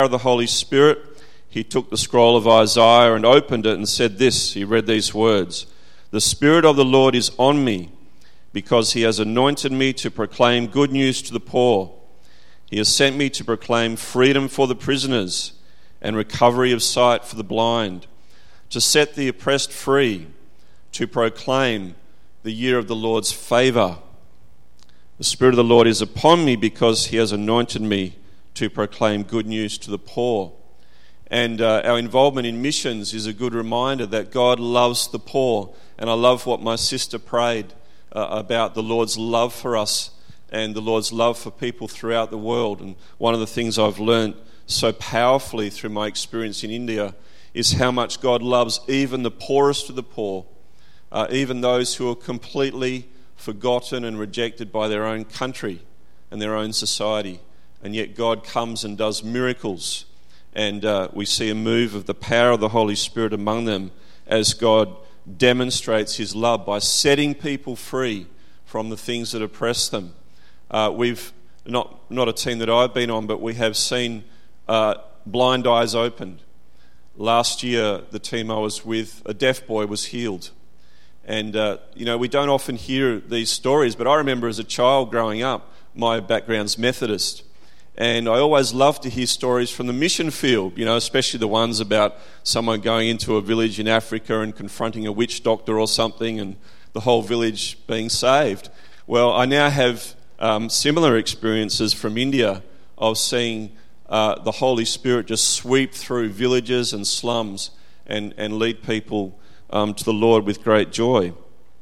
of the Holy Spirit, he took the scroll of Isaiah and opened it and said this. He read these words: "The Spirit of the Lord is on me, because he has anointed me to proclaim good news to the poor. He has sent me to proclaim freedom for the prisoners and recovery of sight for the blind, to set the oppressed free, to proclaim the year of the Lord's favour. The Spirit of the Lord is upon me, because he has anointed me to proclaim good news to the poor." And our involvement in missions is a good reminder that God loves the poor. And I love what my sister prayed about the Lord's love for us and the Lord's love for people throughout the world. And one of the things I've learned so powerfully through my experience in India is how much God loves even the poorest of the poor, even those who are completely forgotten and rejected by their own country and their own society. And yet God comes and does miracles. And we see a move of the power of the Holy Spirit among them as God demonstrates his love by setting people free from the things that oppress them. We've not a team that I've been on, but we have seen blind eyes opened. Last year, the team I was with, a deaf boy was healed. And, we don't often hear these stories, but I remember as a child growing up, my background's Methodist. And I always love to hear stories from the mission field, especially the ones about someone going into a village in Africa and confronting a witch doctor or something and the whole village being saved. Well, I now have similar experiences from India of seeing the Holy Spirit just sweep through villages and slums and lead people to the Lord with great joy.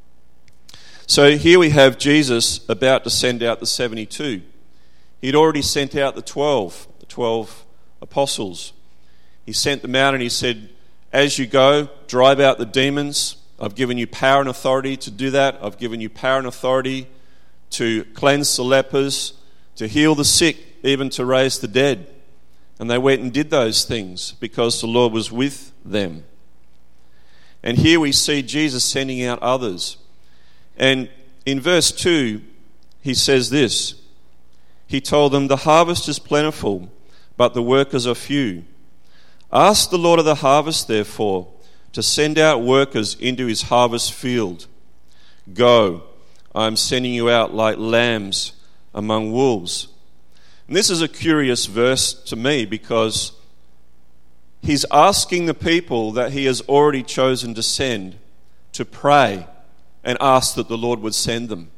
So here we have Jesus about to send out the 72. He'd already sent out the 12 apostles. He sent them out and he said, "As you go, drive out the demons. I've given you power and authority to do that. I've given you power and authority to cleanse the lepers, to heal the sick, even to raise the dead." And they went and did those things because the Lord was with them. And here we see Jesus sending out others. And in verse 2, he says this. He told them, "The harvest is plentiful, but the workers are few. Ask the Lord of the harvest, therefore, to send out workers into his harvest field. Go, I am sending you out like lambs among wolves." And this is a curious verse to me because he's asking the people that he has already chosen to send to pray and ask that the Lord would send them.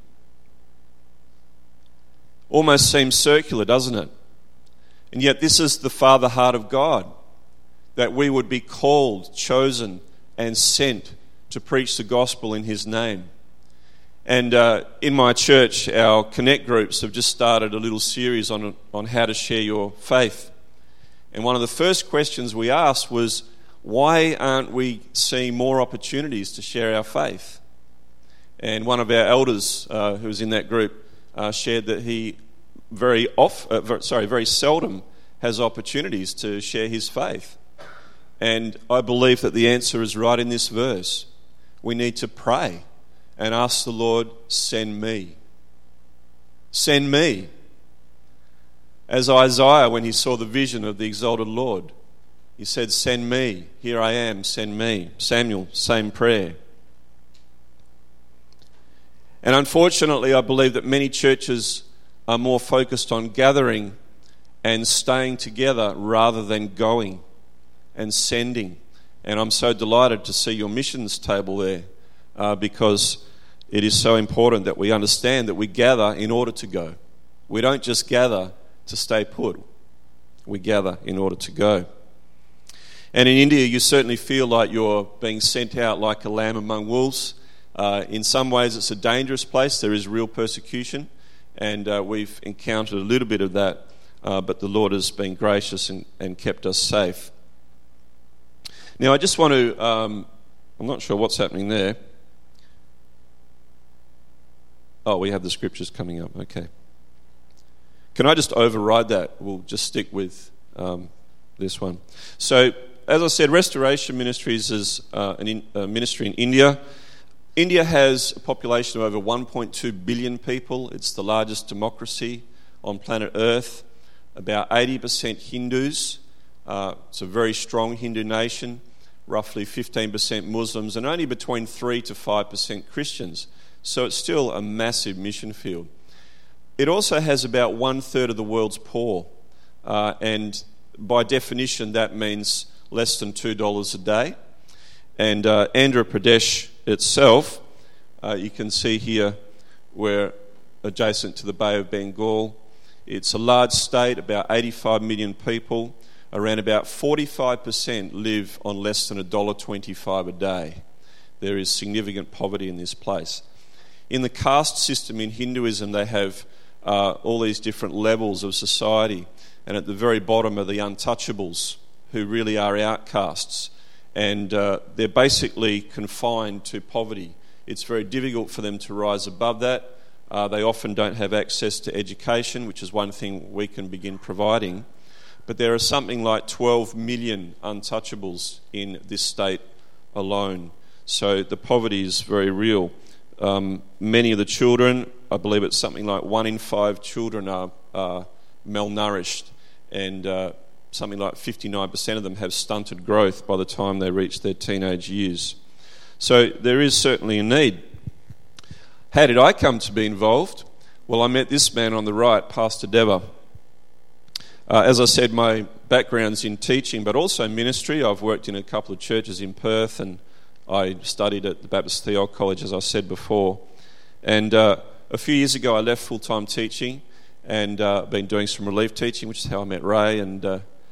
Almost seems circular, doesn't it? And yet this is the Father heart of God, that we would be called, chosen, and sent to preach the gospel in his name. And in my church, our Connect groups have just started a little series on how to share your faith. And one of the first questions we asked was, why aren't we seeing more opportunities to share our faith? And one of our elders who was in that group shared that he very seldom has opportunities to share his faith. And I believe that the answer is right in this verse. We need to pray and ask the Lord, "Send me. Send me." As Isaiah, when he saw the vision of the exalted Lord, he said, "Send me. Here I am, send me." Samuel, same prayer. And unfortunately, I believe that many churches are more focused on gathering and staying together rather than going and sending. And I'm so delighted to see your missions table there because it is so important that we understand that we gather in order to go. We don't just gather to stay put. We gather in order to go. And in India, you certainly feel like you're being sent out like a lamb among wolves. In some ways, it's a dangerous place. There is real persecution, and we've encountered a little bit of that, but the Lord has been gracious and kept us safe. Now, I just want to... I'm not sure what's happening there. Oh, we have the scriptures coming up. Okay. Can I just override that? We'll just stick with this one. So, as I said, Restoration Ministries is a ministry in India. India has a population of over 1.2 billion people. It's the largest democracy on planet Earth. About 80% Hindus, It's a very strong Hindu nation, roughly 15% Muslims, and only between 3 to 5% Christians. So it's still a massive mission field. It also has about 1/3 of the world's poor, and by definition that means less than $2 a day. And Andhra Pradesh itself, you can see here we're adjacent to the Bay of Bengal. It's a large state, about 85 million people. Around about 45% live on less than $1.25 a day. There is significant poverty in this place. In the caste system in Hinduism, they have all these different levels of society, and at the very bottom are the untouchables, who really are outcasts, and they're basically confined to poverty. It's very difficult for them to rise above that. They often don't have access to education, which is one thing we can begin providing. But there are something like 12 million untouchables in this state alone. So the poverty is very real. Many of the children, I believe it's something like 1 in 5 children are malnourished, and something like 59% of them have stunted growth by the time they reach their teenage years. So there is certainly a need. How did I come to be involved? Well, I met this man on the right, Pastor Deva. As I said, my background's in teaching, but also ministry. I've worked in a couple of churches in Perth, and I studied at the Baptist Theological College, as I said before. And a few years ago, I left full-time teaching and been doing some relief teaching, which is how I met Ray. And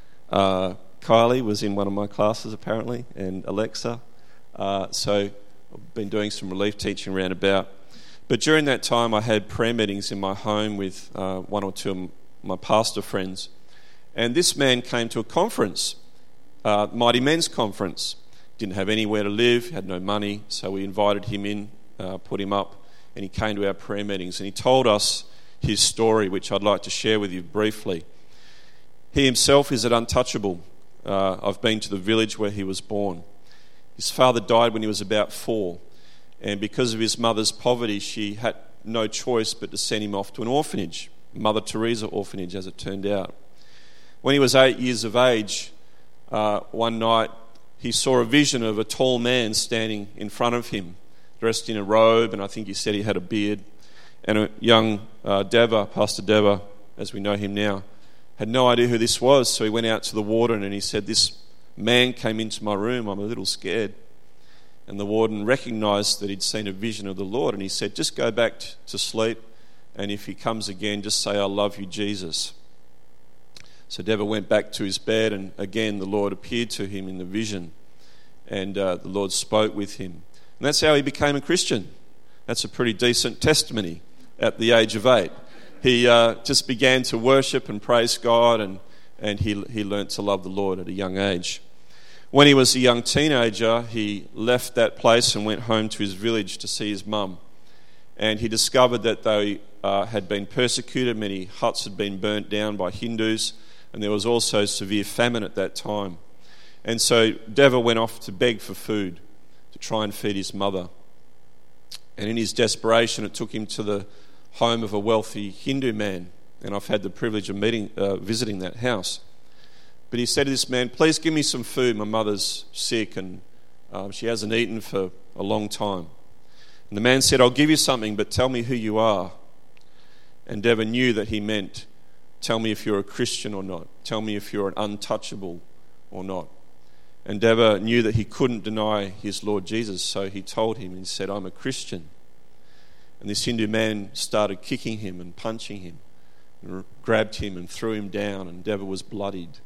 Kylie was in one of my classes, apparently, and Alexa. So I've been doing some relief teaching around about. But during that time, I had prayer meetings in my home with one or two of my pastor friends. And this man came to a conference, Mighty Men's Conference. Didn't have anywhere to live, had no money, so we invited him in, put him up, and he came to our prayer meetings. And he told us his story, which I'd like to share with you briefly. He himself is an untouchable. I've been to the village where he was born. His father died when he was about 4, and because of his mother's poverty, she had no choice but to send him off to an orphanage, Mother Teresa orphanage, as it turned out. When he was 8 years of age, one night he saw a vision of a tall man standing in front of him, dressed in a robe, and I think he said he had a beard. And a young Deva, Pastor Deva, as we know him now, had no idea who this was, so he went out to the warden and he said, "This man came into my room, I'm a little scared." And the warden recognised that he'd seen a vision of the Lord, and he said, "Just go back to sleep, and if he comes again, just say, 'I love you, Jesus.'" So Deva went back to his bed, and again the Lord appeared to him in the vision, and the Lord spoke with him. And that's how he became a Christian. That's a pretty decent testimony at the age of 8. He just began to worship and praise God, and he learnt to love the Lord at a young age. When he was a young teenager, he left that place and went home to his village to see his mum. And he discovered that they had been persecuted, many huts had been burnt down by Hindus, and there was also severe famine at that time. And so Deva went off to beg for food to try and feed his mother. And in his desperation, it took him to the home of a wealthy Hindu man, and I've had the privilege of visiting that house. But he said to this man, "Please give me some food, my mother's sick and she hasn't eaten for a long time." And the man said, "I'll give you something, but tell me who you are." And Deva knew that he meant, "Tell me if you're a Christian or not. Tell me if you're an untouchable or not." And Deva knew that he couldn't deny his Lord Jesus, so he told him and said, "I'm a Christian." And this Hindu man started kicking him and punching him, and grabbed him and threw him down, and Deva was bloodied.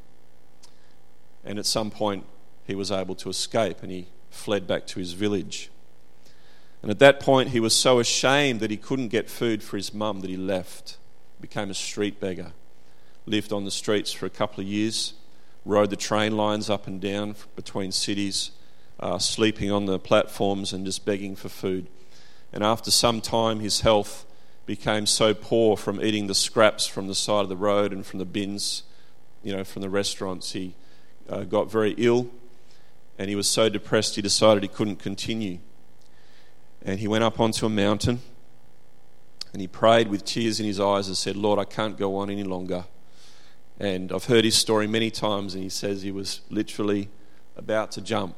And at some point he was able to escape, and he fled back to his village. And at that point he was so ashamed that he couldn't get food for his mum that he left, became a street beggar, lived on the streets for a couple of years, rode the train lines up and down between cities, sleeping on the platforms and just begging for food. And after some time his health became so poor from eating the scraps from the side of the road and from the bins, from the restaurants, he got very ill, and he was so depressed he decided he couldn't continue. And he went up onto a mountain and he prayed with tears in his eyes and said, "Lord, I can't go on any longer." And I've heard his story many times, and he says he was literally about to jump.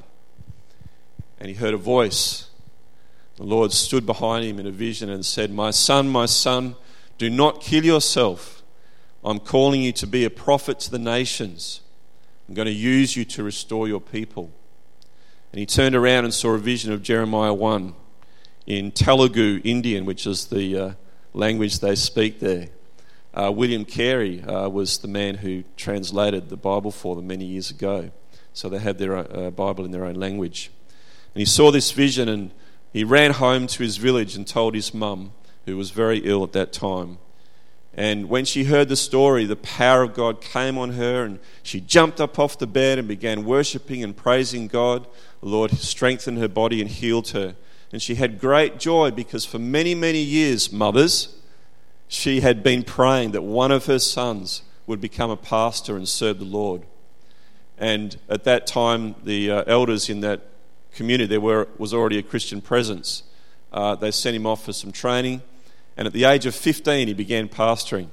And he heard a voice. The Lord stood behind him in a vision and said, my son, do not kill yourself. I'm calling you to be a prophet to the nations. I'm going to use you to restore your people. And he turned around and saw a vision of Jeremiah 1 in Telugu Indian, which is the language they speak there. William Carey was the man who translated the Bible for them many years ago. So they have their Bible in their own language. And he saw this vision, and he ran home to his village and told his mum, who was very ill at that time. And when she heard the story, the power of God came on her, and she jumped up off the bed and began worshipping and praising God. The Lord strengthened her body and healed her. And she had great joy because for many, many years, mothers, she had been praying that one of her sons would become a pastor and serve the Lord. And at that time, the elders in that community, there was already a Christian presence. They sent him off for some training, and at the age of 15 he began pastoring.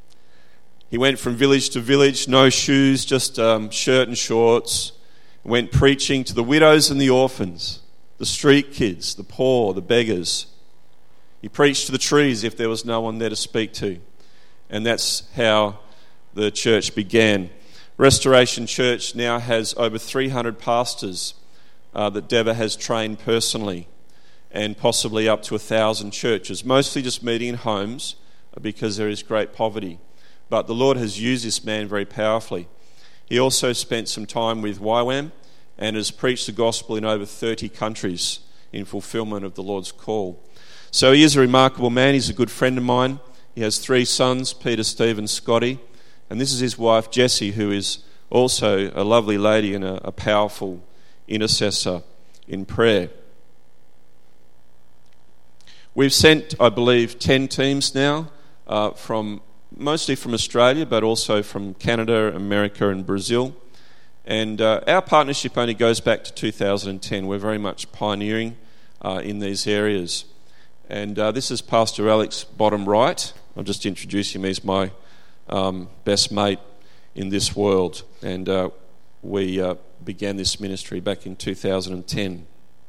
He went from village to village, no shoes, just shirt and shorts, went preaching to the widows and the orphans, the street kids, the poor, the beggars. He preached to the trees if there was no one there to speak to. And that's how the church began. Restoration Church now has over 300 pastors that Deva has trained personally, and possibly up to 1,000 churches, mostly just meeting in homes because there is great poverty. But the Lord has used this man very powerfully. He also spent some time with YWAM and has preached the gospel in over 30 countries in fulfillment of the Lord's call. So he is a remarkable man. He's a good friend of mine. He has 3 sons, Peter, Steve and Scotty. And this is his wife, Jessie, who is also a lovely lady and a powerful intercessor in prayer. We've sent, I believe, 10 teams now, mostly from Australia, but also from Canada, America and Brazil. And our partnership only goes back to 2010. We're very much pioneering in these areas. And this is Pastor Alex, bottom right. I'll just introduce him. He's my best mate in this world. And we began this ministry back in 2010.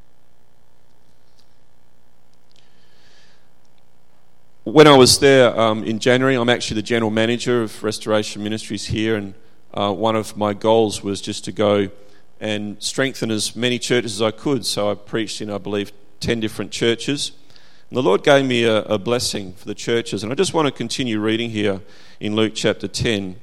When I was there in January, I'm actually the general manager of Restoration Ministries here, and one of my goals was just to go and strengthen as many churches as I could. So I preached in, I believe, 10 different churches. And the Lord gave me a blessing for the churches. And I just want to continue reading here in Luke chapter 10.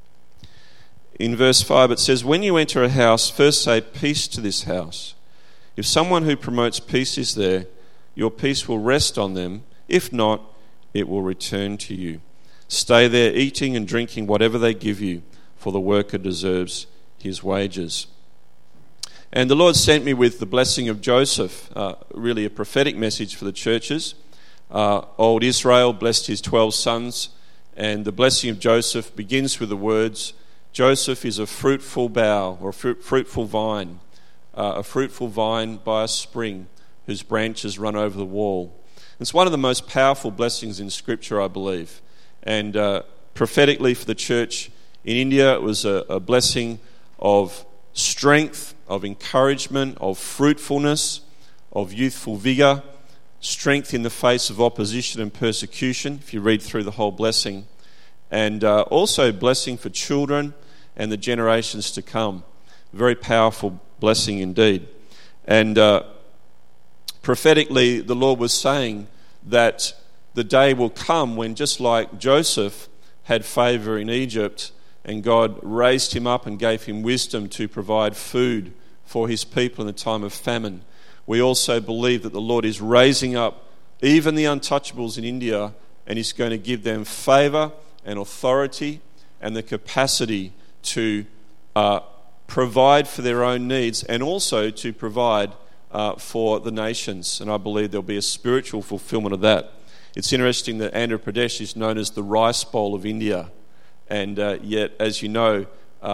In verse 5 it says, when you enter a house, first say, peace to this house. If someone who promotes peace is there, your peace will rest on them. If not, it will return to you. Stay there eating and drinking whatever they give you, for the worker deserves his wages. And the Lord sent me with the blessing of Joseph, really a prophetic message for the churches. Old Israel blessed his 12 sons, and the blessing of Joseph begins with the words, Joseph is a fruitful bough or fruitful vine, a fruitful vine by a spring whose branches run over the wall. It's one of the most powerful blessings in Scripture, I believe. And prophetically for the church in India, it was a blessing of strength, of encouragement, of fruitfulness, of youthful vigour, strength in the face of opposition and persecution, if you read through the whole blessing, and also blessing for children and the generations to come. Very powerful blessing indeed. And prophetically, the Lord was saying that the day will come when, just like Joseph had favour in Egypt and God raised him up and gave him wisdom to provide food for his people in the time of famine, we also believe that the Lord is raising up even the untouchables in India, and he's going to give them favour and authority and the capacity to provide for their own needs and also to provide for the nations. And I believe there'll be a spiritual fulfillment of that. It's interesting that Andhra Pradesh is known as the rice bowl of India. And yet, as you know,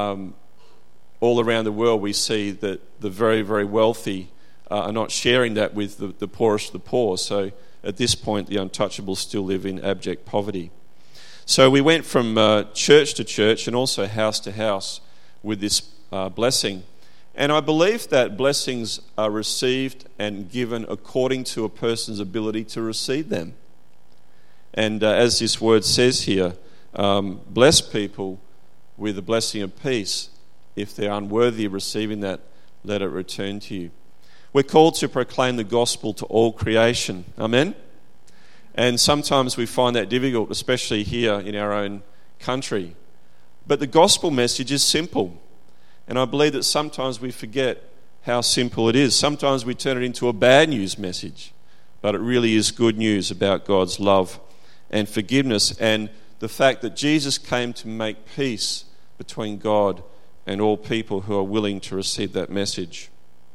all around the world we see that the very, very wealthy are not sharing that with the poorest of the poor. So at this point, the untouchables still live in abject poverty. So we went from church to church and also house to house with this blessing. And I believe that blessings are received and given according to a person's ability to receive them. And as this word says here, bless people with the blessing of peace. If they're unworthy of receiving that, let it return to you. We're called to proclaim the gospel to all creation. Amen? And sometimes we find that difficult, especially here in our own country. But the gospel message is simple. And I believe that sometimes we forget how simple it is. Sometimes we turn it into a bad news message. But it really is good news about God's love and forgiveness and the fact that Jesus came to make peace between God and all people who are willing to receive that message.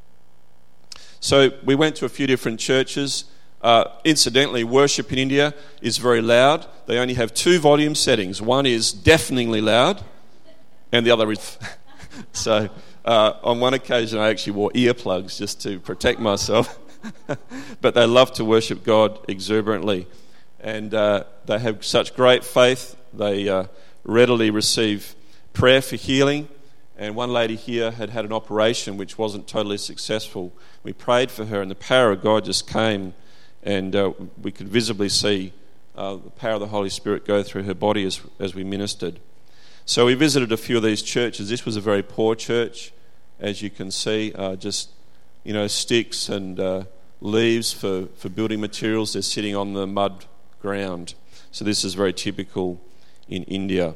So we went to a few different churches. Incidentally, worship in India is very loud. They only have 2 volume settings. One is deafeningly loud and the other is... So on one occasion I actually wore earplugs just to protect myself. But they love to worship God exuberantly. And they have such great faith. They readily receive prayer for healing. And one lady here had an operation which wasn't totally successful. We prayed for her and the power of God just came. And we could visibly see the power of the Holy Spirit go through her body as we ministered. So we visited a few of these churches. This was a very poor church, as you can see, just sticks and leaves for building materials. They're sitting on the mud ground. So this is very typical in India.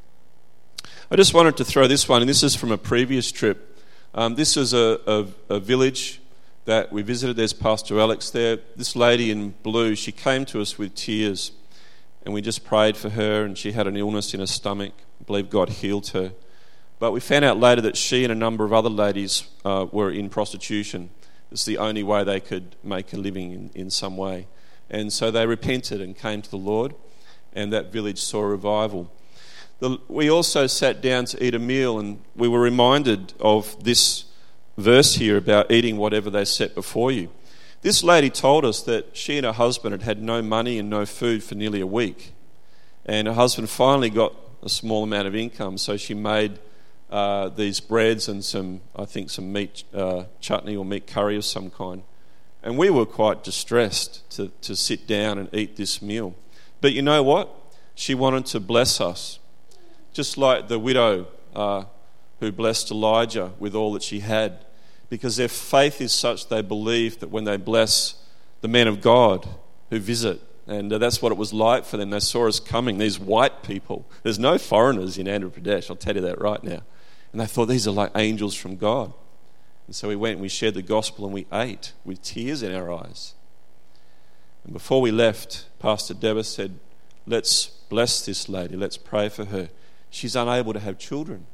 I just wanted to throw this one, and this is from a previous trip. This is a village that we visited. There's Pastor Alex there. This lady in blue, she came to us with tears, and we just prayed for her, and she had an illness in her stomach. I believe God healed her. But we found out later that she and a number of other ladies were in prostitution. It's the only way they could make a living in some way. And so they repented and came to the Lord, and that village saw a revival. We also sat down to eat a meal, and we were reminded of this verse here about eating whatever they set before you. This lady told us that she and her husband had no money and no food for nearly a week. And her husband finally got a small amount of income, so she made these breads and some meat chutney or meat curry of some kind. And we were quite distressed to sit down and eat this meal. But you know what? She wanted to bless us, just like the widow who blessed Elijah with all that she had, because their faith is such they believe that when they bless the men of God who visit, and that's what it was like for them. They saw us coming, these white people. There's no foreigners in Andhra Pradesh, I'll tell you that right now. And they thought these are like angels from God. And so we went and we shared the gospel and we ate with tears in our eyes. And before we left, Pastor Deborah said, let's bless this lady, let's pray for her. She's unable to have children.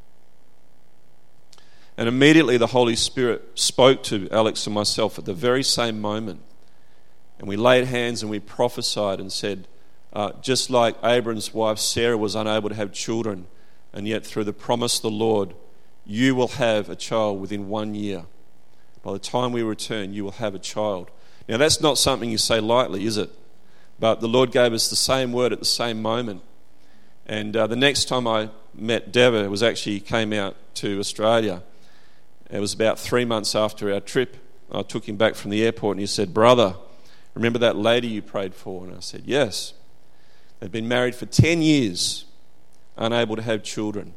And immediately the Holy Spirit spoke to Alex and myself at the very same moment. And we laid hands and we prophesied and said, just like Abram's wife Sarah was unable to have children, and yet through the promise of the Lord, you will have a child within 1 year. By the time we return, you will have a child. Now that's not something you say lightly, is it? But the Lord gave us the same word at the same moment. And the next time I met Deborah, it was actually came out to Australia. It was about 3 months after our trip. I took him back from the airport and he said, "Brother, remember that lady you prayed for?" And I said, "Yes." They'd been married for 10 years, unable to have children.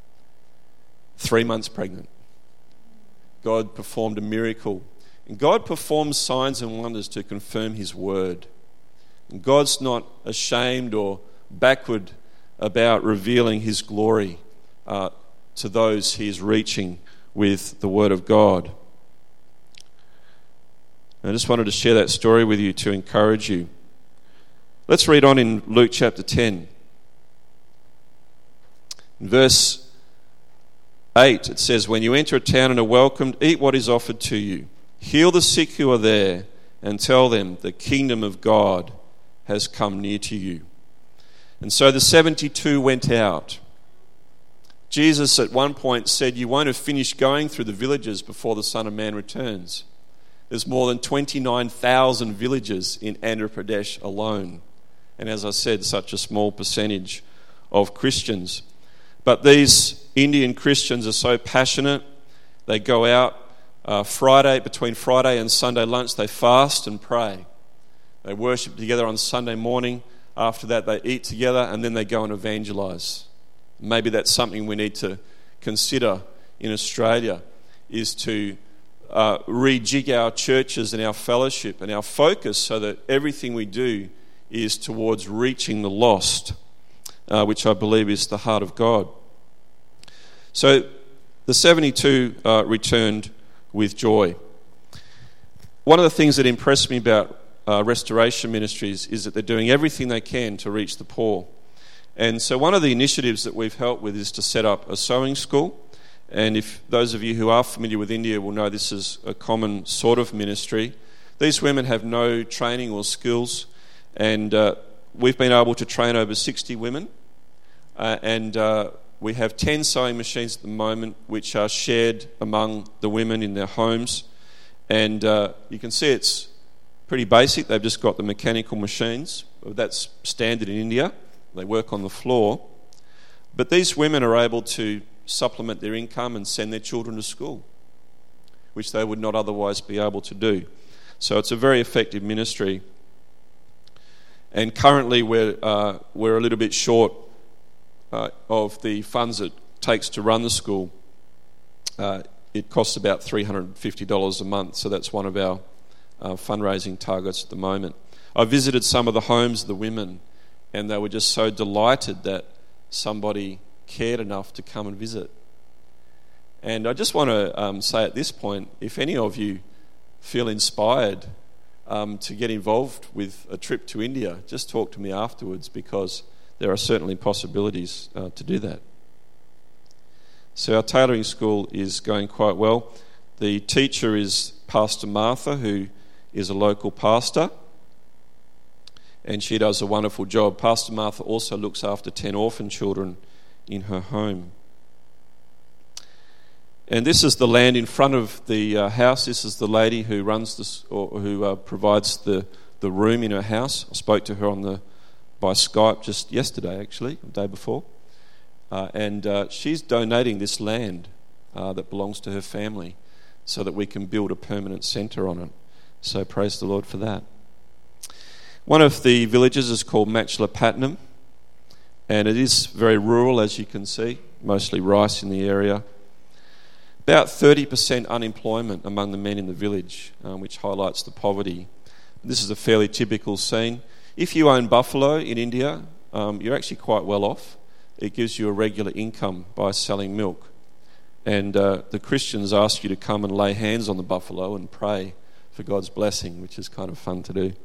3 months pregnant. God performed a miracle. And God performs signs and wonders to confirm his word. And God's not ashamed or backward about revealing his glory to those he is reaching with the word of God. I just wanted to share that story with you to encourage you. Let's read on in Luke chapter 10. In verse 8 it says, "When you enter a town and are welcomed, eat what is offered to you. Heal the sick who are there and tell them the kingdom of God has come near to you." And so the 72 went out. Jesus at one point said, "You won't have finished going through the villages before the Son of Man returns." There's more than 29,000 villages in Andhra Pradesh alone. And as I said, such a small percentage of Christians. But these Indian Christians are so passionate. They go out between Friday and Sunday lunch, they fast and pray. They worship together on Sunday morning. After that, they eat together, and then they go and evangelize. Maybe that's something we need to consider in Australia, is to rejig our churches and our fellowship and our focus so that everything we do is towards reaching the lost, which I believe is the heart of God. So the 72 returned with joy. One of the things that impressed me about Restoration Ministries is that they're doing everything they can to reach the poor. And so one of the initiatives that we've helped with is to set up a sewing school. And if those of you who are familiar with India will know this is a common sort of ministry. These women have no training or skills, and we've been able to train over 60 women, and we have 10 sewing machines at the moment which are shared among the women in their homes. And you can see it's pretty basic. They've just got the mechanical machines. That's standard in India. They work on the floor. But these women are able to supplement their income and send their children to school, which they would not otherwise be able to do. So it's a very effective ministry. And currently we're a little bit short of the funds it takes to run the school. It costs about $350 a month, so that's one of our fundraising targets at the moment. I visited some of the homes of the women, and they were just so delighted that somebody cared enough to come and visit. And I just want to say at this point, if any of you feel inspired to get involved with a trip to India, just talk to me afterwards, because there are certainly possibilities to do that. So our tailoring school is going quite well. The teacher is Pastor Martha, who is a local pastor, and she does a wonderful job. Pastor Martha also looks after 10 orphan children in her home. And this is the land in front of the house. This is the lady who runs this, or who provides the room in her house. I spoke to her by Skype just yesterday, actually, the day before. And she's donating this land that belongs to her family so that we can build a permanent centre on it. So praise the Lord for that. One of the villages is called Machilapatnam, and it is very rural, as you can see, mostly rice in the area. About 30% unemployment among the men in the village, which highlights the poverty. This is a fairly typical scene. If you own buffalo in India, you're actually quite well off. It gives you a regular income by selling milk. And the Christians ask you to come and lay hands on the buffalo and pray for God's blessing, which is kind of fun to do.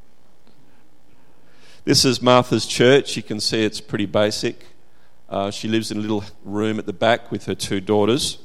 This is Martha's church. You can see it's pretty basic. She lives in a little room at the back with her 2 daughters.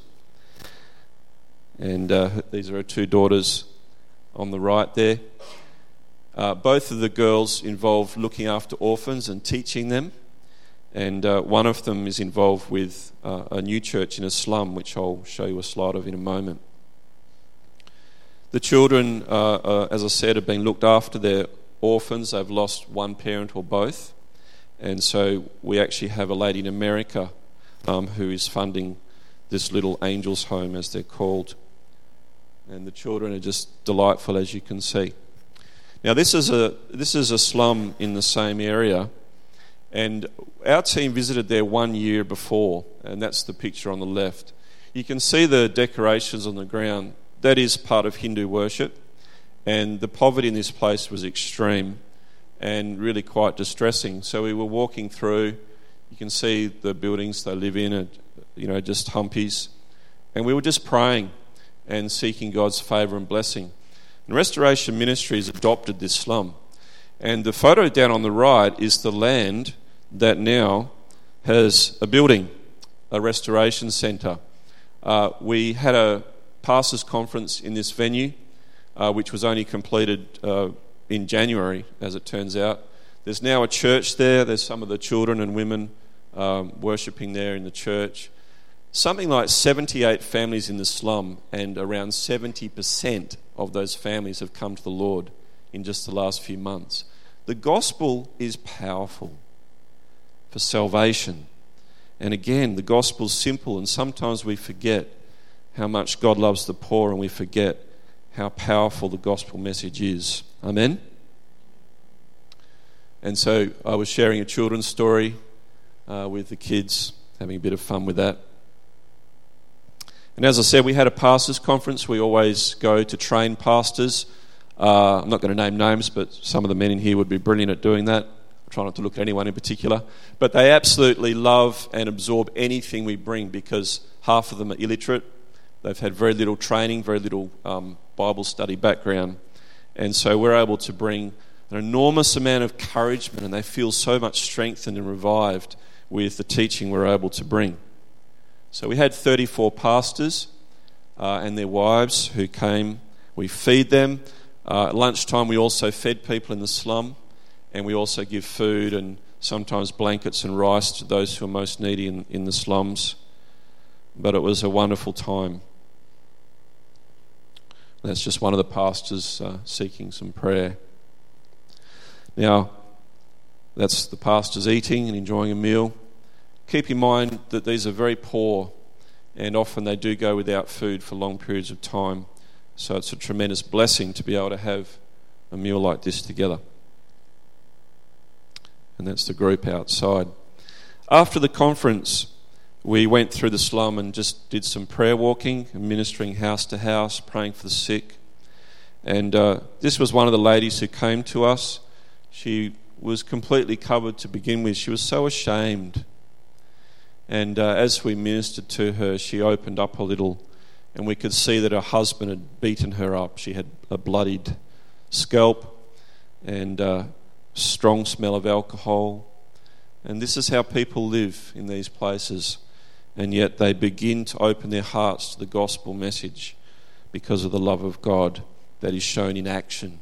And these are her 2 daughters on the right there. Both of the girls involved looking after orphans and teaching them. And one of them is involved with a new church in a slum, which I'll show you a slide of in a moment. The children, as I said, have been looked after. They're orphans. They've lost one parent or both. And so we actually have a lady in America who is funding this little angels home, as they're called. And the children are just delightful, as you can see. Now, this is a slum in the same area. And our team visited there 1 year before, and that's the picture on the left. You can see the decorations on the ground. That is part of Hindu worship, and the poverty in this place was extreme and really quite distressing. So we were walking through. You can see the buildings they live in, and just humpies, and we were just praying and seeking God's favour and blessing. And Restoration Ministries adopted this slum. And the photo down on the right is the land that now has a building, a restoration centre. We had a pastors' conference in this venue, which was only completed in January, as it turns out. There's now a church there. There's some of the children and women worshipping there in the church. Something like 78 families in the slum, and around 70% of those families have come to the Lord in just the last few months. the gospel is powerful for salvation. And again, the gospel's simple, and sometimes we forget how much God loves the poor, and we forget how powerful the gospel message is. Amen? And so I was sharing a children's story with the kids, having a bit of fun with that. And as I said, we had a pastors' conference. We always go to train pastors. I'm not going to name names, but some of the men in here would be brilliant at doing that. I try not to look at anyone in particular. But they absolutely love and absorb anything we bring, because half of them are illiterate. They've had very little training, very little Bible study background. And so we're able to bring an enormous amount of encouragement, and they feel so much strengthened and revived with the teaching we're able to bring. So we had 34 pastors and their wives who came. We feed them. At lunchtime we also fed people in the slum, and we also give food and sometimes blankets and rice to those who are most needy in the slums. But it was a wonderful time. That's just one of the pastors seeking some prayer. Now, that's the pastors eating and enjoying a meal. Keep in mind that these are very poor, and often they do go without food for long periods of time. So it's a tremendous blessing to be able to have a meal like this together. And that's the group outside. After the conference, we went through the slum and just did some prayer walking and ministering house to house, praying for the sick. And this was one of the ladies who came to us. She was completely covered to begin with. She was so ashamed. And as we ministered to her, she opened up a little, and we could see that her husband had beaten her up. She had a bloodied scalp and strong smell of alcohol. And this is how people live in these places. And yet they begin to open their hearts to the gospel message because of the love of God that is shown in action.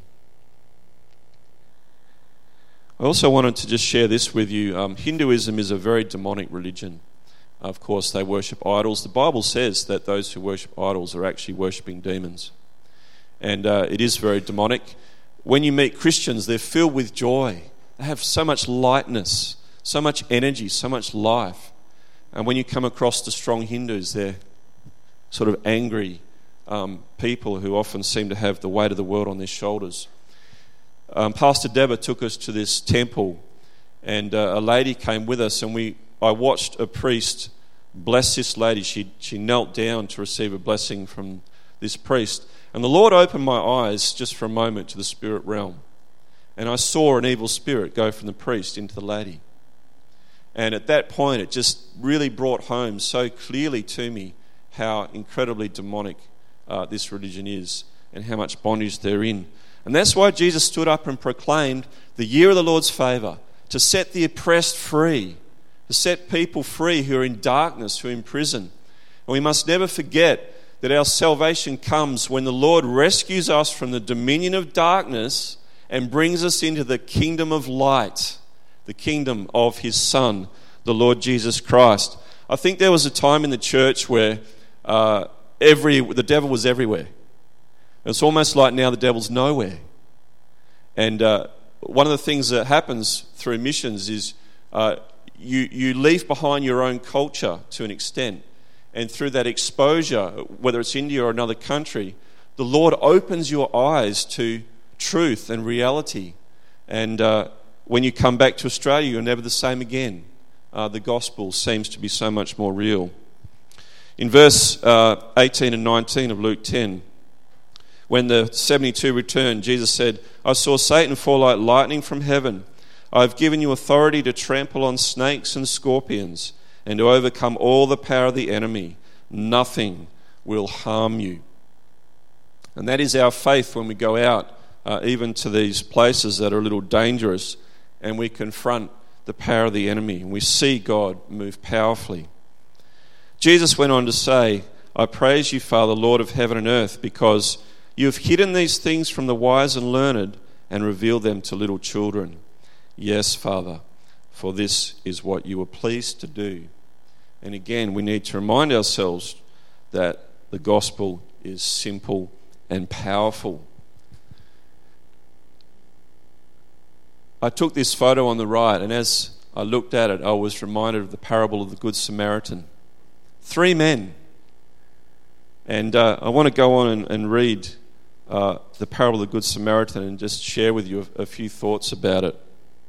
I also wanted to just share this with you. Hinduism is a very demonic religion. Of course, they worship idols. The Bible says that those who worship idols are actually worshipping demons. And it is very demonic. When you meet Christians, they're filled with joy. They have so much lightness, so much energy, so much life. And when you come across the strong Hindus, they're sort of angry people who often seem to have the weight of the world on their shoulders. Pastor Deborah took us to this temple, and a lady came with us, and I watched a priest bless this lady. She knelt down to receive a blessing from this priest. And the Lord opened my eyes just for a moment to the spirit realm. And I saw an evil spirit go from the priest into the lady. And at that point, it just really brought home so clearly to me how incredibly demonic this religion is and how much bondage they're in. And that's why Jesus stood up and proclaimed the year of the Lord's favour, to set the oppressed free, to set people free who are in darkness, who are in prison. And we must never forget that our salvation comes when the Lord rescues us from the dominion of darkness and brings us into the kingdom of light, the kingdom of his Son, the Lord Jesus Christ. I think there was a time in the church where the devil was everywhere. It's almost like now the devil's nowhere. And one of the things that happens through missions is you leave behind your own culture to an extent. And through that exposure, whether it's India or another country, the Lord opens your eyes to truth and reality. And when you come back to Australia, you're never the same again. The gospel seems to be so much more real. In verse 18 and 19 of Luke 10, when the 72 returned, Jesus said, "I saw Satan fall like lightning from heaven. I have given you authority to trample on snakes and scorpions and to overcome all the power of the enemy. Nothing will harm you." And that is our faith when we go out, even to these places that are a little dangerous, and we confront the power of the enemy, and we see God move powerfully. Jesus went on to say, "I praise you, Father, Lord of heaven and earth, because you have hidden these things from the wise and learned and revealed them to little children. Yes, Father, for this is what you were pleased to do." And again, we need to remind ourselves that the gospel is simple and powerful. I took this photo on the right, and as I looked at it, I was reminded of the parable of the Good Samaritan. 3 men. And I want to go on and read the parable of the Good Samaritan and just share with you a few thoughts about it.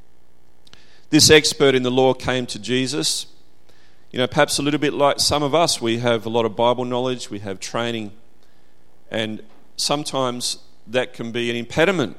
This expert in the law came to Jesus. Perhaps a little bit like some of us, we have a lot of Bible knowledge, we have training, and sometimes that can be an impediment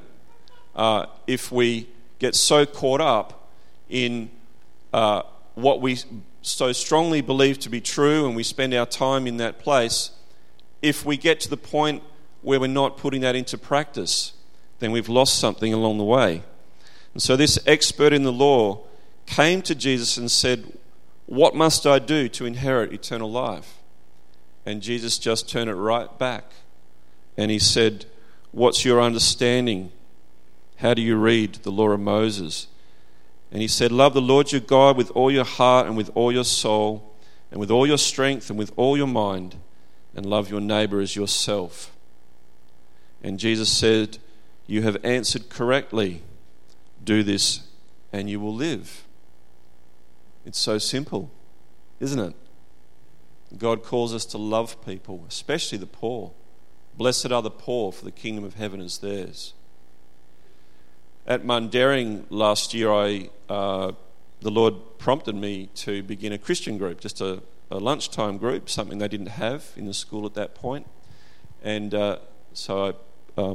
if we get so caught up in what we so strongly believe to be true and we spend our time in that place. If we get to the point where we're not putting that into practice, then we've lost something along the way. And so this expert in the law came to Jesus and said, "What must I do to inherit eternal life?" And Jesus just turned it right back. And he said, "What's your understanding? How do you read the law of Moses?" And he said, "Love the Lord your God with all your heart and with all your soul and with all your strength and with all your mind, and love your neighbor as yourself." And Jesus said, "You have answered correctly. Do this and you will live." It's so simple, isn't it? God calls us to love people, especially the poor. Blessed are the poor, for the kingdom of heaven is theirs. At Mundaring last year, the Lord prompted me to begin a Christian group, just a lunchtime group, something they didn't have in the school at that point. And so I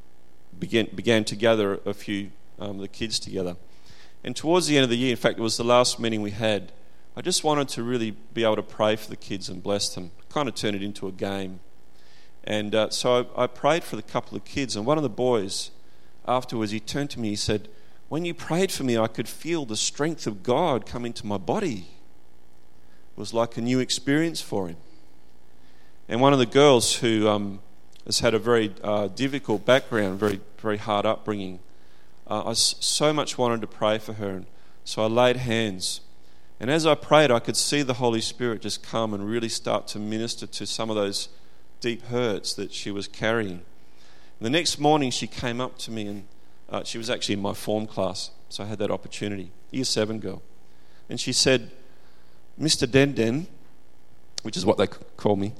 began to gather a few the kids together. And towards the end of the year, in fact, it was the last meeting we had, I just wanted to really be able to pray for the kids and bless them, kind of turn it into a game. And so I prayed for the couple of kids, and one of the boys, afterwards, he turned to me, he said, "When you prayed for me, I could feel the strength of God come into my body." It was like a new experience for him. And one of the girls who has had a very difficult background, very, very hard upbringing, I so much wanted to pray for her, and so I laid hands. And as I prayed, I could see the Holy Spirit just come and really start to minister to some of those deep hurts that she was carrying. And the next morning she came up to me, and she was actually in my form class, so I had that opportunity, Year 7 girl. And she said, "Mr. Denden," which is what they call me,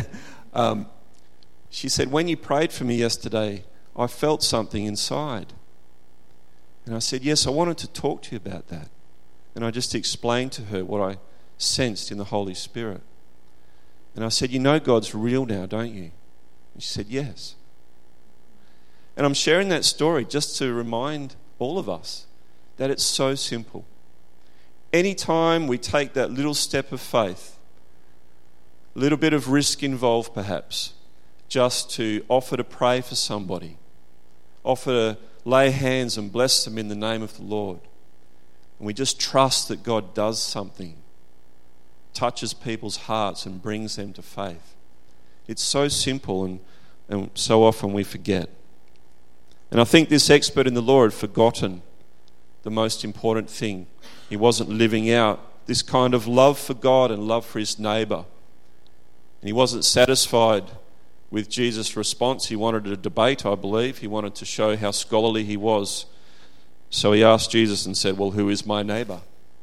she said, "When you prayed for me yesterday, I felt something inside." And I said, "Yes, I wanted to talk to you about that." And I just explained to her what I sensed in the Holy Spirit. And I said, "You know God's real now, don't you?" And she said, "Yes." And I'm sharing that story just to remind all of us that it's so simple. Anytime we take that little step of faith, a little bit of risk involved perhaps, just to offer to pray for somebody, offer to lay hands and bless them in the name of the Lord, and we just trust that God does something, touches people's hearts and brings them to faith. It's so simple, and so often we forget. And I think this expert in the law had forgotten the most important thing. He wasn't living out this kind of love for God and love for his neighbour. And he wasn't satisfied with Jesus' response. He wanted a debate, I believe. He wanted to show how scholarly he was. So he asked Jesus and said, "Well, who is my neighbour?"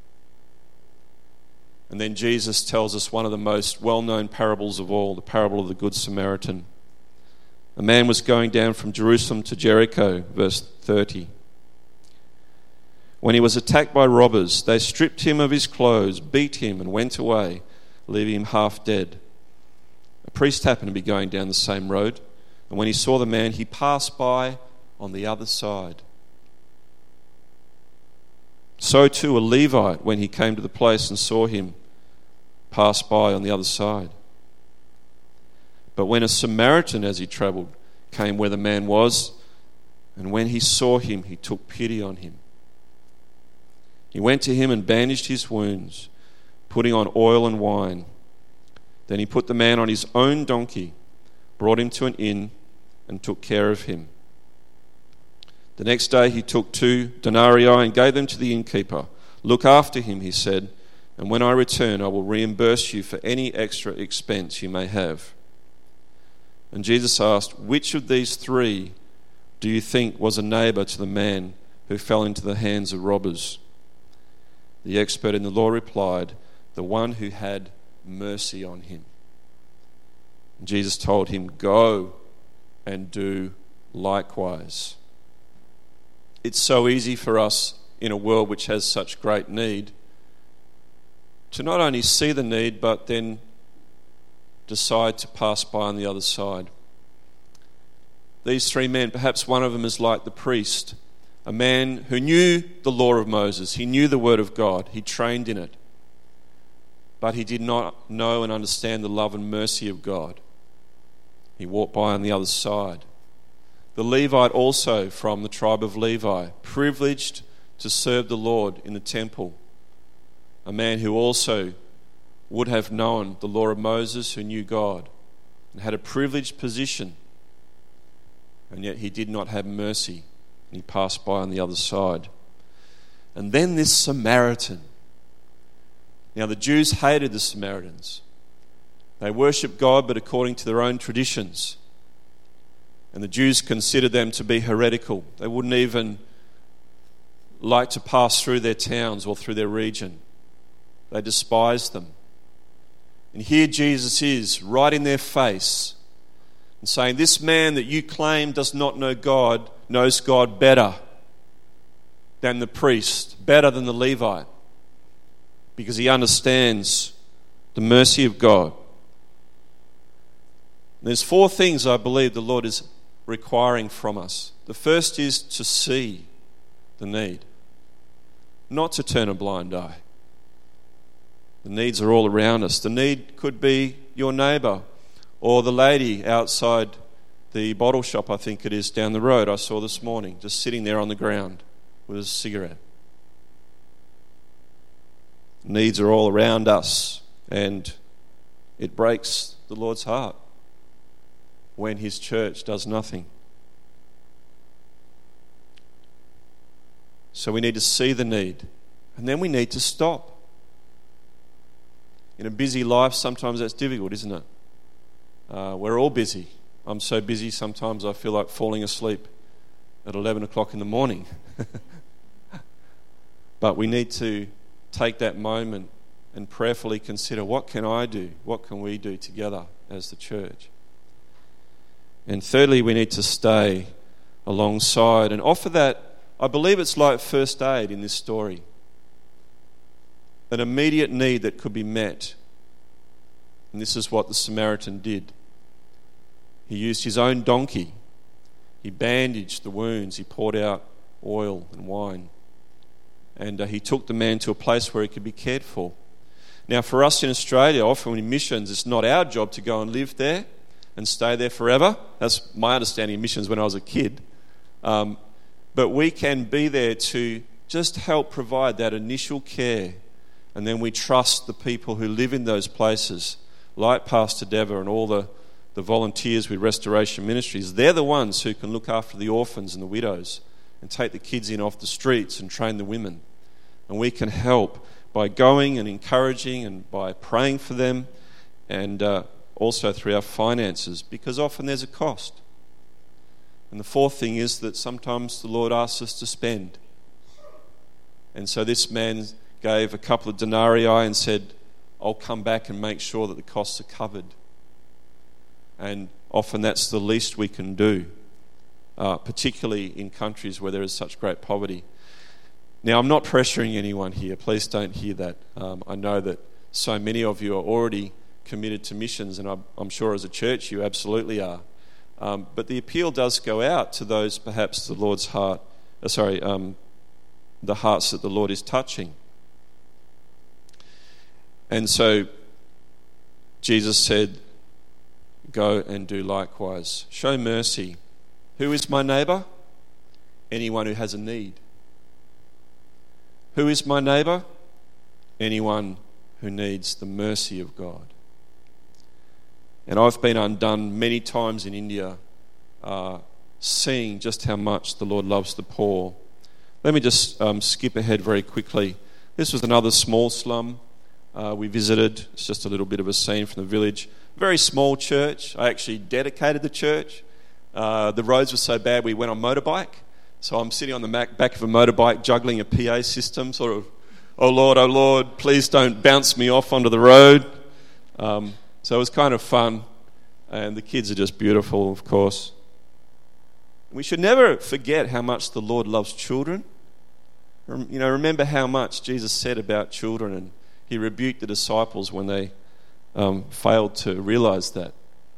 And then Jesus tells us one of the most well-known parables of all, the parable of the Good Samaritan. A man was going down from Jerusalem to Jericho, verse 30. When he was attacked by robbers, they stripped him of his clothes, beat him, and went away, leaving him half dead. A priest happened to be going down the same road, and when he saw the man, he passed by on the other side. So too a Levite, when he came to the place and saw him, passed by on the other side. But when a Samaritan, as he travelled, came where the man was, and when he saw him, he took pity on him. He went to him and bandaged his wounds, putting on oil and wine. Then he put the man on his own donkey, brought him to an inn, and took care of him. The next day he took 2 denarii and gave them to the innkeeper. "Look after him," he said, "and when I return I will reimburse you for any extra expense you may have." And Jesus asked, "Which of these 3 do you think was a neighbour to the man who fell into the hands of robbers. The expert in the law replied, the one who had mercy on him. And Jesus told him, go and do likewise. It's so easy for us in a world which has such great need to not only see the need, but then decide to pass by on the other side. These three men, perhaps one of them is like the priest, a man who knew the law of Moses. He knew the word of God. He trained in it. But he did not know and understand the love and mercy of God. He walked by on the other side. The Levite also from the tribe of Levi, privileged to serve the Lord in the temple. A man who also would have known the law of Moses, who knew God and had a privileged position. And yet he did not have mercy. And he passed by on the other side. And then this Samaritan. Now the Jews hated the Samaritans. They worshipped God, but according to their own traditions. And the Jews considered them to be heretical. They wouldn't even like to pass through their towns or through their region. They despised them. And here Jesus is, right in their face, and saying, this man that you claim does not know God, knows God better than the priest, better than the Levite, because he understands the mercy of God. And there's four things I believe the Lord is requiring from us. The first is to see the need, not to turn a blind eye. The needs are all around us. The need could be your neighbour or the lady outside the bottle shop, I think it is, down the road I saw this morning, just sitting there on the ground with a cigarette. Needs are all around us, and it breaks the Lord's heart when his church does nothing. So we need to see the need, and then we need to stop. In a busy life, sometimes that's difficult, isn't it? We're all busy. I'm so busy sometimes I feel like falling asleep at 11 o'clock in the morning. But we need to take that moment and prayerfully consider, what can I do? What can we do together as the church? And thirdly, we need to stay alongside and offer that. I believe it's like first aid in this story. An immediate need that could be met. And this is what the Samaritan did. He used his own donkey. He bandaged the wounds. He poured out oil and wine. And he took the man to a place where he could be cared for. Now, for us in Australia, often in missions, it's not our job to go and live there and stay there forever. That's my understanding of missions when I was a kid. But we can be there to just help provide that initial care. And then we trust the people who live in those places, like Pastor Deva and all the volunteers with Restoration Ministries. They're the ones who can look after the orphans and the widows and take the kids in off the streets and train the women. And we can help by going and encouraging and by praying for them, and also through our finances, because often there's a cost. And the fourth thing is that sometimes the Lord asks us to spend. And so this man gave a couple of denarii and said, I'll come back and make sure that the costs are covered. And often that's the least we can do, particularly in countries where there is such great poverty. Now, I'm not pressuring anyone here. Please don't hear that. I know that so many of you are already committed to missions, and I'm sure as a church you absolutely are. But the appeal does go out to those perhaps the Lord's heart, the hearts that the Lord is touching. And so Jesus said, go and do likewise. Show mercy. Who is my neighbour? Anyone who has a need. Who is my neighbour? Anyone who needs the mercy of God. And I've been undone many times in India, seeing just how much the Lord loves the poor. Let me just skip ahead very quickly. This was another small slum we visited. It's just a little bit of a scene from the village. Very small church. I actually dedicated the church. The roads were so bad we went on motorbike, So I'm sitting on the back of a motorbike juggling a PA system, sort of, oh Lord, please don't bounce me off onto the road. So it was kind of fun, and the kids are just beautiful, of course. We should never forget how much the Lord loves children. Remember how much Jesus said about children, and he rebuked the disciples when they failed to realize that.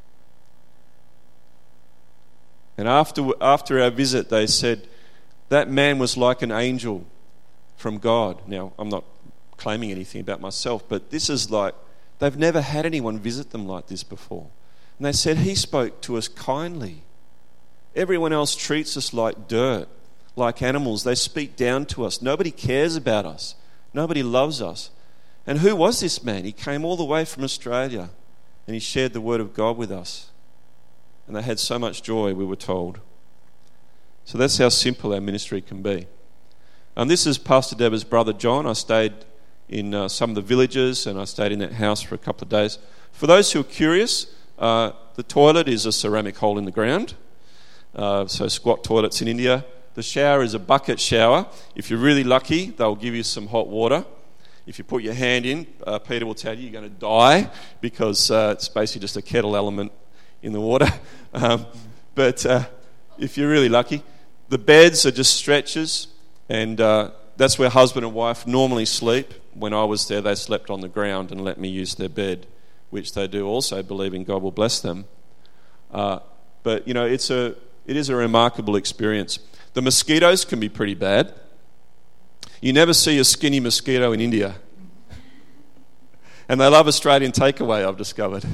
And after our visit, they said, that man was like an angel from God. Now, I'm not claiming anything about myself, but this is like, they've never had anyone visit them like this before. And they said, he spoke to us kindly. Everyone else treats us like dirt, like animals. They speak down to us. Nobody cares about us. Nobody loves us. And who was this man? He came all the way from Australia, and he shared the word of God with us. And they had so much joy, we were told. So that's how simple our ministry can be. This is Pastor Deborah's brother John. I stayed in some of the villages, and I stayed in that house for a couple of days. For those who are curious, the toilet is a ceramic hole in the ground. So squat toilets in India. The shower is a bucket shower. If you're really lucky, they'll give you some hot water. If you put your hand in, Peter will tell you you're going to die, because it's basically just a kettle element in the water. But if you're really lucky, the beds are just stretchers, and that's where husband and wife normally sleep. When I was there, they slept on the ground and let me use their bed, which they do also, believing God will bless them. But it is a remarkable experience. The mosquitoes can be pretty bad. You never see a skinny mosquito in India. And they love Australian takeaway, I've discovered.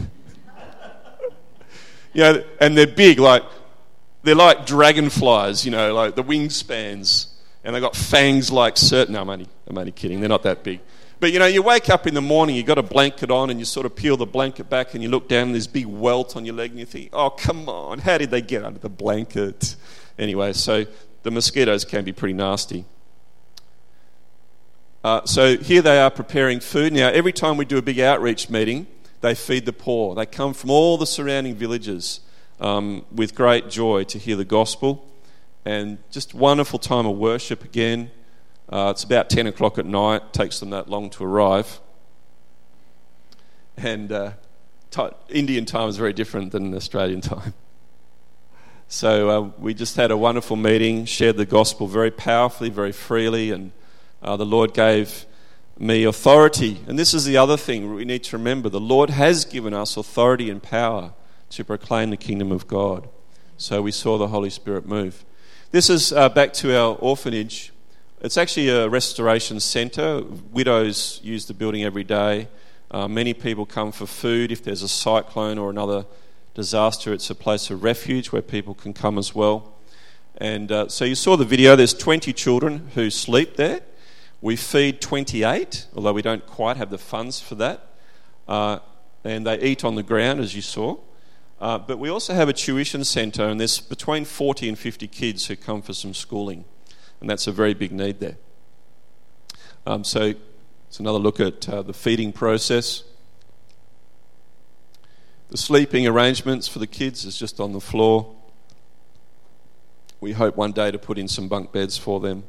And they're big, they're like dragonflies, like the wingspans, and they've got fangs like certain. No, I'm only kidding. They're not that big. But you wake up in the morning, you've got a blanket on, and you sort of peel the blanket back, and you look down, and there's big welt on your leg, and you think, oh, come on, how did they get under the blanket? Anyway, so the mosquitoes can be pretty nasty. So here they are preparing food. Now, every time we do a big outreach meeting, they feed the poor. They come from all the surrounding villages with great joy to hear the gospel. And just wonderful time of worship again. It's about 10 o'clock at night. It takes them that long to arrive. And Indian time is very different than Australian time. So we just had a wonderful meeting, shared the gospel very powerfully, very freely, and the Lord gave me authority. And this is the other thing we need to remember. The Lord has given us authority and power to proclaim the kingdom of God. So we saw the Holy Spirit move. This is back to our orphanage. It's actually a restoration centre. Widows use the building every day. Many people come for food. If there's a cyclone or another disaster, it's a place of refuge where people can come as well. And so you saw the video. There's 20 children who sleep there. We feed 28, although we don't quite have the funds for that. And they eat on the ground, as you saw. But we also have a tuition centre, and there's between 40 and 50 kids who come for some schooling. And that's a very big need there. So it's another look at the feeding process. The sleeping arrangements for the kids is just on the floor. We hope one day to put in some bunk beds for them.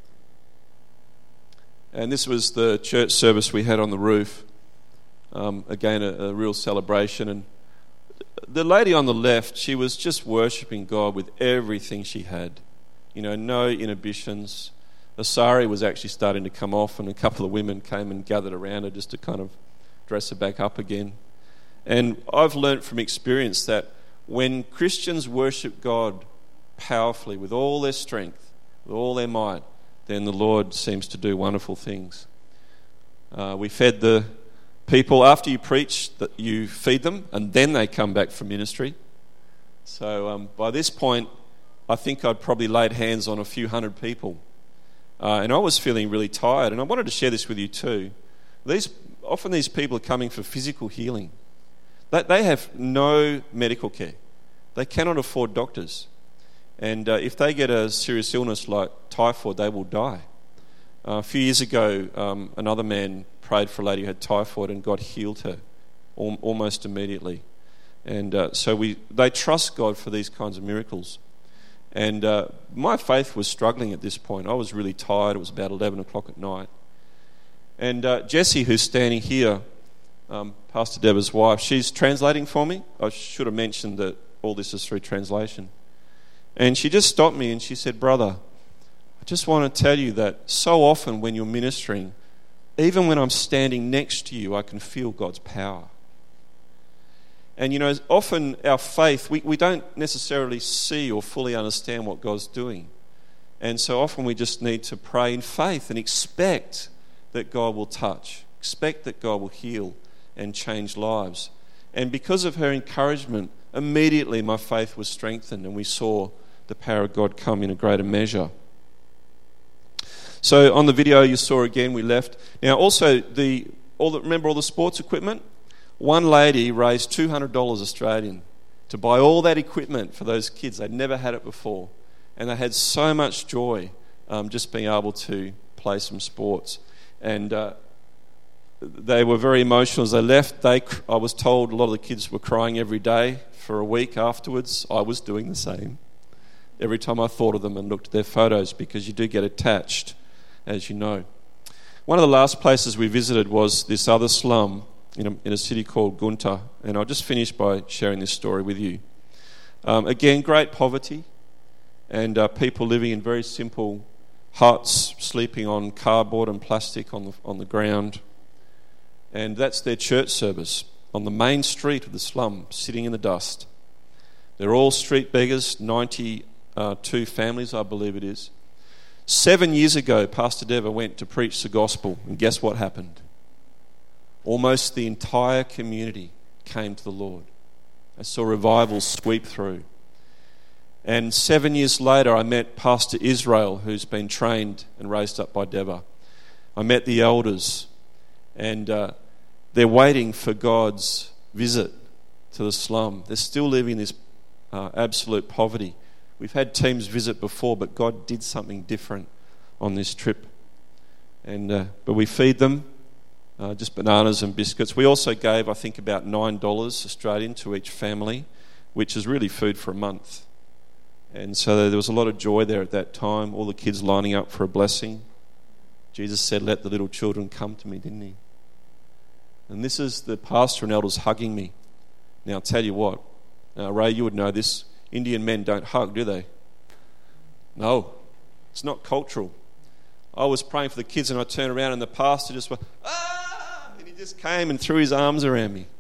And this was the church service we had on the roof. Again, a real celebration. And the lady on the left, she was just worshipping God with everything she had. No inhibitions. The sari was actually starting to come off, and a couple of women came and gathered around her just to kind of dress her back up again. And I've learnt from experience that when Christians worship God powerfully with all their strength, with all their might, then the Lord seems to do wonderful things. We fed the people. After you preach, that you feed them, and then they come back for ministry. So by this point, I think I'd probably laid hands on a few hundred people. And I was feeling really tired, and I wanted to share this with you too. Often these people are coming for physical healing. They have no medical care. They cannot afford doctors. And if they get a serious illness like typhoid, they will die. A few years ago, another man prayed for a lady who had typhoid, and God healed her almost immediately. And so they trust God for these kinds of miracles. And my faith was struggling at this point. I was really tired. It was about 11 o'clock at night. And Jessie, who's standing here, Pastor Deborah's wife, she's translating for me. I should have mentioned that all this is through translation. And she just stopped me and she said, "Brother, I just want to tell you that so often when you're ministering, even when I'm standing next to you, I can feel God's power." And you know, often our faith, we don't necessarily see or fully understand what God's doing. And so often we just need to pray in faith and expect that God will touch, expect that God will heal and change lives. And because of her encouragement, immediately my faith was strengthened and we saw the power of God come in a greater measure. So on the video you saw again, we left. Now also, remember all the sports equipment? One lady raised $200 Australian to buy all that equipment for those kids. They'd never had it before. And they had so much joy just being able to play some sports. And they were very emotional as they left. I was told a lot of the kids were crying every day for a week afterwards. I was doing the same every time I thought of them and looked at their photos, because you do get attached, as you know. One of the last places we visited was this other slum in a city called Gunta, and I'll just finish by sharing this story with you. Again, great poverty, and people living in very simple huts, sleeping on cardboard and plastic on the ground. And that's their church service on the main street of the slum, sitting in the dust. They're all street beggars, 92 families, I believe it is. 7 years ago, Pastor Deva went to preach the gospel, and guess what happened? Almost the entire community came to the Lord. I saw revival sweep through. And 7 years later, I met Pastor Israel, who's been trained and raised up by Deva. I met the elders, and they're waiting for God's visit to the slum. They're still living in this absolute poverty. We've had teams visit before, but God did something different on this trip. And but we feed them just bananas and biscuits. We also gave, I think, about $9 Australian to each family, which is really food for a month. And so there was a lot of joy there at that time, all the kids lining up for a blessing. Jesus said, "Let the little children come to me," didn't he? And this is the pastor and elders hugging me. Now, I'll tell you what, Ray, you would know this, Indian men don't hug, do they? No, it's not cultural. I was praying for the kids and I turned around and the pastor just went, "Ah!" And he just came and threw his arms around me.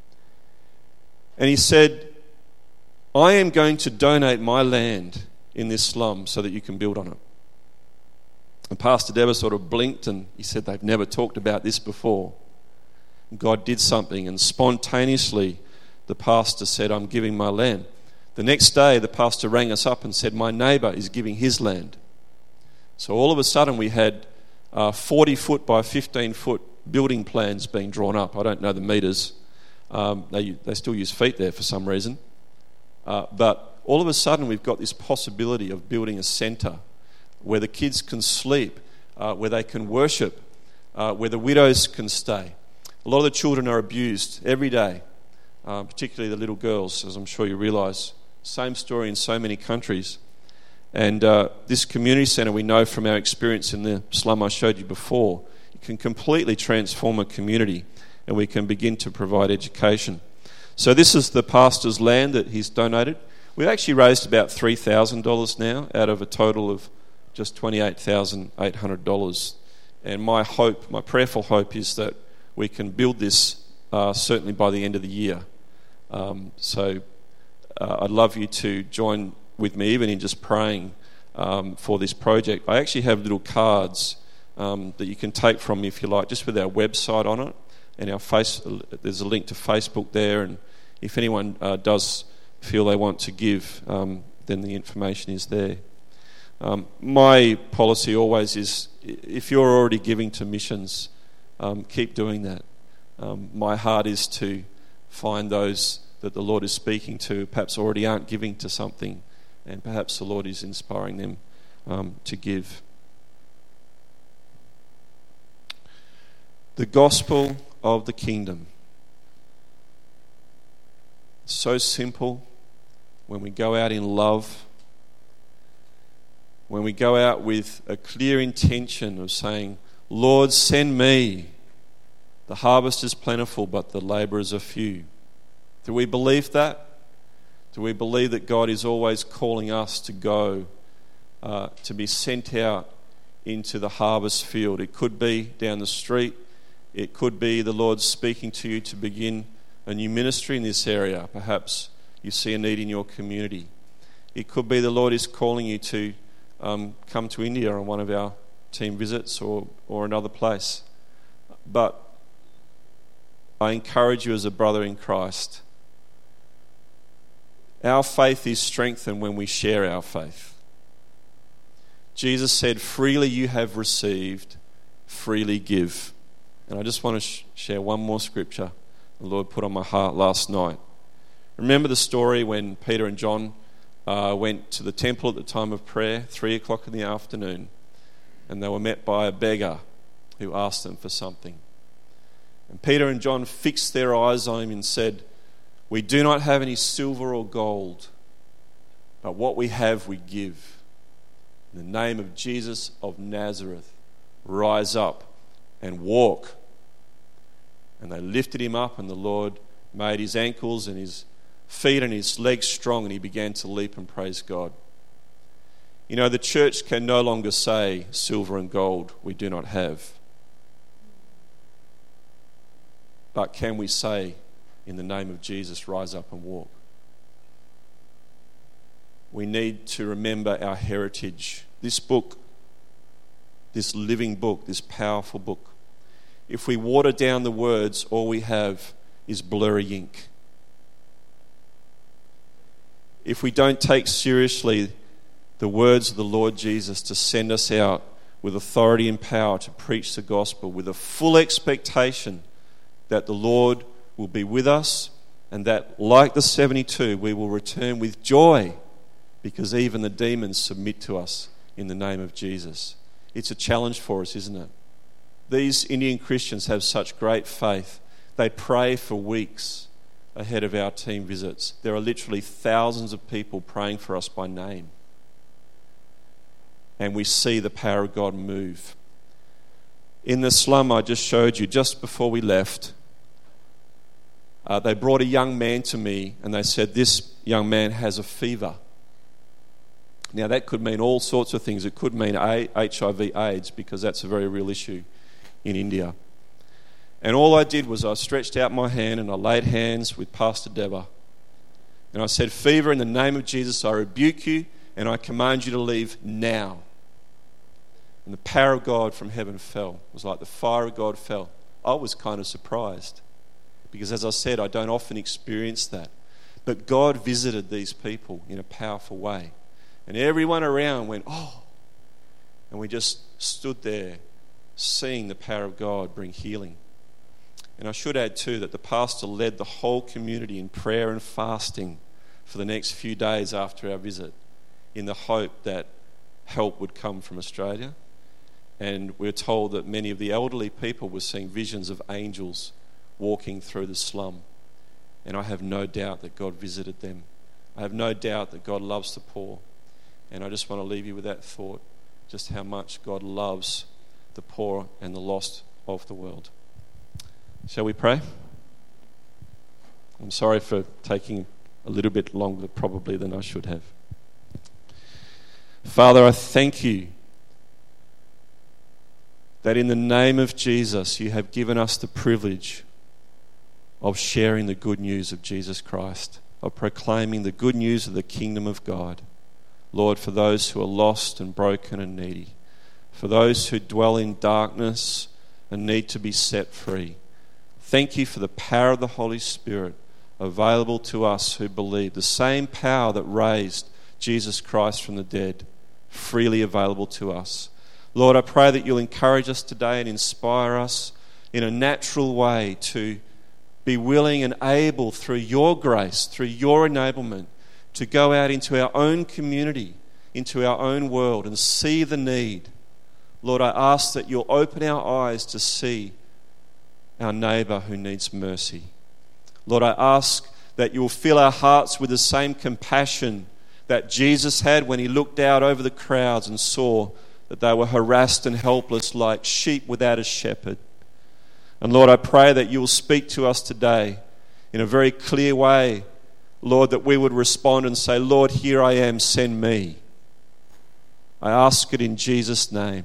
And he said, "I am going to donate my land in this slum so that you can build on it." And Pastor Deva sort of blinked and he said, "They've never talked about this before." And God did something, and spontaneously the pastor said, "I'm giving my land." The next day the pastor rang us up and said, "My neighbour is giving his land." So all of a sudden we had 40-foot by 15-foot building plans being drawn up. I don't know the metres. They still use feet there for some reason. But all of a sudden we've got this possibility of building a centre where the kids can sleep, where they can worship, where the widows can stay. A lot of the children are abused every day, particularly the little girls, as I'm sure you realise. Same story in so many countries. And this community centre, we know from our experience in the slum I showed you before, it can completely transform a community, and we can begin to provide education. So this is the pastor's land that he's donated. We've actually raised about $3,000 now out of a total of just $28,800. And my prayerful hope is that we can build this certainly by the end of the year. So I'd love you to join with me even in just praying for this project. I actually have little cards that you can take from me if you like, just with our website on it. And there's a link to Facebook there, and if anyone does feel they want to give, then the information is there. My policy always is, if you're already giving to missions, keep doing that. My heart is to find those that the Lord is speaking to, perhaps already aren't giving to something, and perhaps the Lord is inspiring them to give. The gospel of the kingdom. So simple when we go out in love when we go out with a clear intention of saying, Lord, send me. The harvest is plentiful, but the labourers are few. Do we believe that? Do we believe that God is always calling us to go, to be sent out into the harvest field? It could be down the street. It could be the Lord speaking to you to begin a new ministry in this area. Perhaps you see a need in your community. It could be the Lord is calling you to come to India on one of our team visits or another place. But I encourage you as a brother in Christ, our faith is strengthened when we share our faith. Jesus said, freely you have received, freely give. And I just want to share one more scripture the Lord put on my heart last night. Remember the story when Peter and John went to the temple at the time of prayer, 3 o'clock in the afternoon, and they were met by a beggar who asked them for something. And Peter and John fixed their eyes on him and said, we do not have any silver or gold, but what we have we give. In the name of Jesus of Nazareth, rise up and walk. And they lifted him up, and the Lord made his ankles and his feet and his legs strong, and he began to leap and praise God. You know, the church can no longer say silver and gold we do not have. But can we say, in the name of Jesus, rise up and walk? We need to remember our heritage. This book, this living book, this powerful book, if we water down the words, all we have is blurry ink. If we don't take seriously the words of the Lord Jesus to send us out with authority and power to preach the gospel with a full expectation that the Lord will be with us and that, like the 72, we will return with joy because even the demons submit to us in the name of Jesus. It's a challenge for us, isn't it? These Indian Christians have such great faith. They pray for weeks ahead of our team visits. There are literally thousands of people praying for us by name. And we see the power of God move. In the slum I just showed you, just before we left, they brought a young man to me and they said, this young man has a fever. Now that could mean all sorts of things. It could mean HIV AIDS, because that's a very real issue in India. And all I did was I stretched out my hand and I laid hands with Pastor Deva. And I said, fever, in the name of Jesus, I rebuke you and I command you to leave now. And the power of God from heaven fell. It was like the fire of God fell. I was kind of surprised because, as I said, I don't often experience that. But God visited these people in a powerful way. And everyone around went, oh. And we just stood there seeing the power of God bring healing. And I should add too that the pastor led the whole community in prayer and fasting for the next few days after our visit, in the hope that help would come from Australia. And we're told that many of the elderly people were seeing visions of angels walking through the slum. And I have no doubt that God visited them. I have no doubt that God loves the poor. And I just want to leave you with that thought, just how much God loves the poor and the lost of the world. Shall we pray? I'm sorry for taking a little bit longer probably than I should have. Father, I thank you that in the name of Jesus you have given us the privilege of sharing the good news of Jesus Christ, of proclaiming the good news of the kingdom of God. Lord, for those who are lost and broken and needy, for those who dwell in darkness and need to be set free. Thank you for the power of the Holy Spirit available to us who believe, the same power that raised Jesus Christ from the dead, freely available to us. Lord, I pray that you'll encourage us today and inspire us in a natural way to be willing and able, through your grace, through your enablement, to go out into our own community, into our own world and see the need. Lord, I ask that you'll open our eyes to see our neighbour who needs mercy. Lord, I ask that you'll fill our hearts with the same compassion that Jesus had when he looked out over the crowds and saw that they were harassed and helpless like sheep without a shepherd. And Lord, I pray that you will speak to us today in a very clear way, Lord, that we would respond and say, Lord, here I am, send me. I ask it in Jesus' name.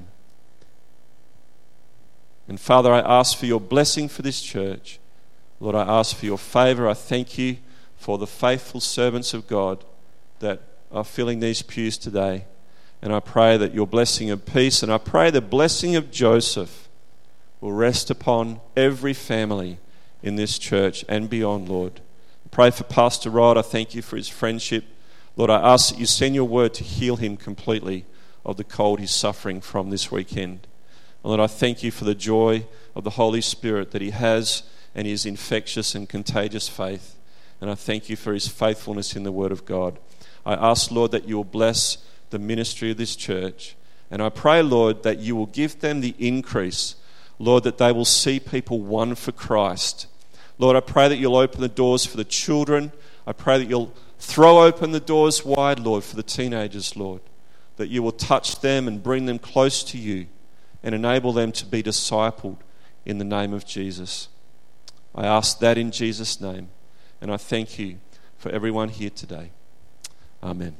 And Father, I ask for your blessing for this church. Lord, I ask for your favour. I thank you for the faithful servants of God that are filling these pews today. And I pray that your blessing of peace, and I pray the blessing of Joseph will rest upon every family in this church and beyond, Lord. I pray for Pastor Rod. I thank you for his friendship. Lord, I ask that you send your word to heal him completely of the cold he's suffering from this weekend. And Lord, I thank you for the joy of the Holy Spirit that he has and his infectious and contagious faith. And I thank you for his faithfulness in the Word of God. I ask, Lord, that you will bless the ministry of this church. And I pray, Lord, that you will give them the increase, Lord, that they will see people won for Christ. Lord, I pray that you'll open the doors for the children. I pray that you'll throw open the doors wide, Lord, for the teenagers, Lord, that you will touch them and bring them close to you and enable them to be discipled in the name of Jesus. I ask that in Jesus' name, and I thank you for everyone here today. Amen.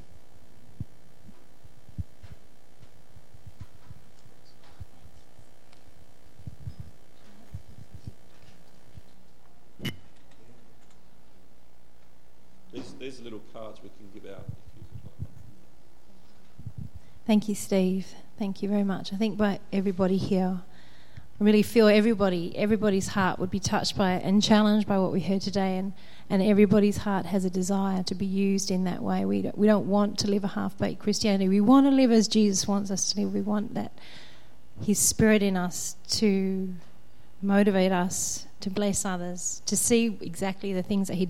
These are little cards we can give out. Thank you, Steve. Thank you very much. I think by everybody here, I really feel everybody's heart would be touched by it and challenged by what we heard today, and everybody's heart has a desire to be used in that way. We don't want to live a half-baked Christianity. We want to live as Jesus wants us to live. We want that His Spirit in us to motivate us to bless others, to see exactly the things that He